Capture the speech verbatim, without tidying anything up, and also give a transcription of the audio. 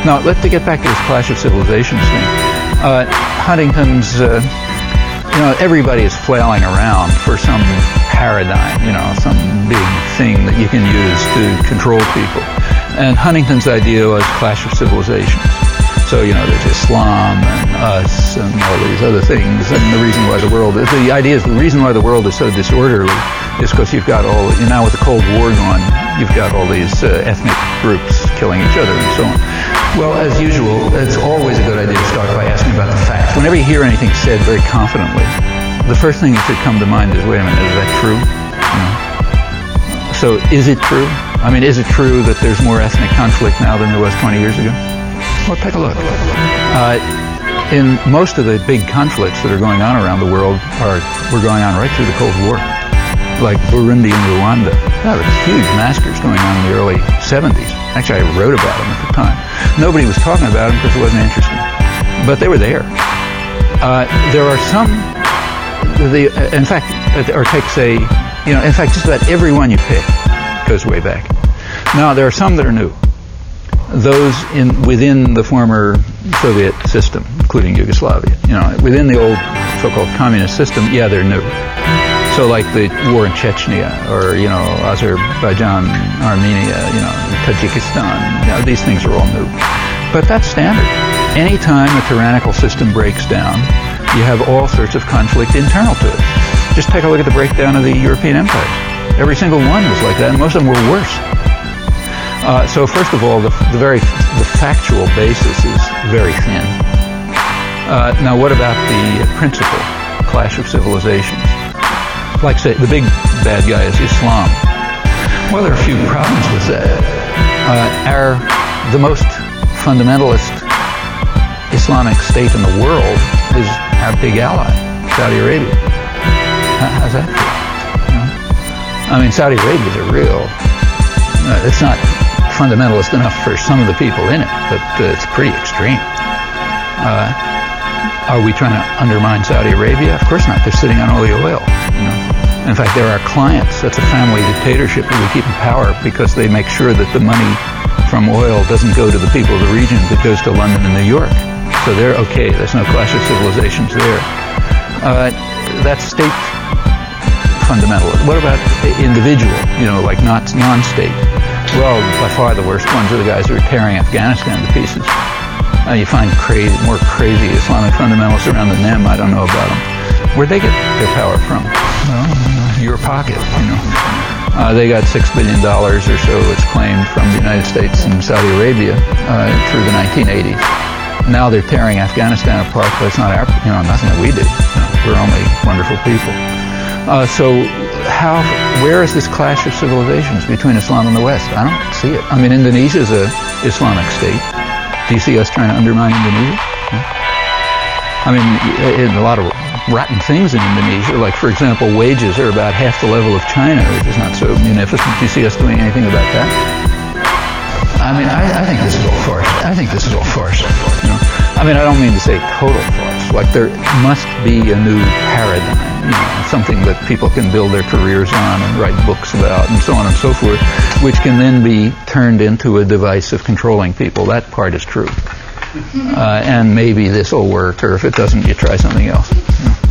Now, let's get back to this Clash of Civilizations thing. Uh, Huntington's, uh, you know, everybody is flailing around for some paradigm, you know, some big thing that you can use to control people. And Huntington's idea was Clash of Civilizations. So, you know, there's Islam and us and all these other things. And the reason why the world is, the idea is the reason why the world is so disorderly is because you've got all, you know, now with the Cold War going, you've got all these uh, ethnic groups killing each other and so on. Well, as usual, it's always a good idea to start by asking about the facts. Whenever you hear anything said very confidently, the first thing that should come to mind is, wait a minute, is that true? You know? So is it true? I mean, is it true that there's more ethnic conflict now than there was twenty years ago? Well, take a look. Uh, in most of the big conflicts that are going on around the world are were going on right through the Cold War, like Burundi and Rwanda. There were huge massacres going on in the early seventies. Actually, I wrote about them at the time. Nobody was talking about them because it wasn't interesting, but they were there. Uh, there are some, the, uh, in fact, uh, or take say, you know, in fact, just about every one you pick goes way back. Now, there are some that are new. Those in within the former Soviet system, including Yugoslavia, you know, within the old so-called communist system, yeah, they're new. So like the war in Chechnya, or, you know, Azerbaijan, Armenia, you know, Tajikistan, you know, these things are all new. But that's standard. Anytime a tyrannical system breaks down, you have all sorts of conflict internal to it. Just take a look at the breakdown of the European empires. Every single one was like that, and most of them were worse. Uh, so first of all, the, the very the factual basis is very thin. Uh, now, what about the principle, Clash of Civilizations? Like, say, the big bad guy is Islam. Well, there are a few problems with that. Uh, our the most fundamentalist Islamic state in the world is our big ally, Saudi Arabia. How's that feel? You know? I mean, Saudi Arabia is a real. Uh, it's not fundamentalist enough for some of the people in it, but uh, it's pretty extreme. Uh, are we trying to undermine Saudi Arabia? Of course not. They're sitting on all the oil. You know? In fact, they're our clients. That's a family dictatorship that we keep in power because they make sure that the money from oil doesn't go to the people of the region, but goes to London and New York. So they're okay. There's no Clash of Civilizations there. Uh, that's state fundamental. What about individual? You know, like not non-state. Well, by far the worst ones are the guys who are tearing Afghanistan to pieces. Uh, you find crazy, more crazy Islamic fundamentalists around than them. I don't know about them. Where'd they get their power from? Well, your pocket, you know. Uh, they got six billion dollars or so, it's claimed, from the United States and Saudi Arabia uh, through the nineteen eighties. Now they're tearing Afghanistan apart, but it's not our, you know, nothing that we do. You know, we're only wonderful people. Uh, so how, where is this clash of civilizations between Islam and the West? I don't see it. I mean, Indonesia is an Islamic state. Do you see us trying to undermine Indonesia? I mean, in a lot of rotten things in Indonesia, like, for example, wages are about half the level of China, which is not so munificent. Do you see us doing anything about that? I mean, I, I think this is all farce. I think this is all farce. You know? I mean, I don't mean to say total farce. Like, there must be a new paradigm, you know, something that people can build their careers on and write books about and so on and so forth, which can then be turned into a device of controlling people. That part is true. Uh, and maybe this will work, or if it doesn't, you try something else. You know.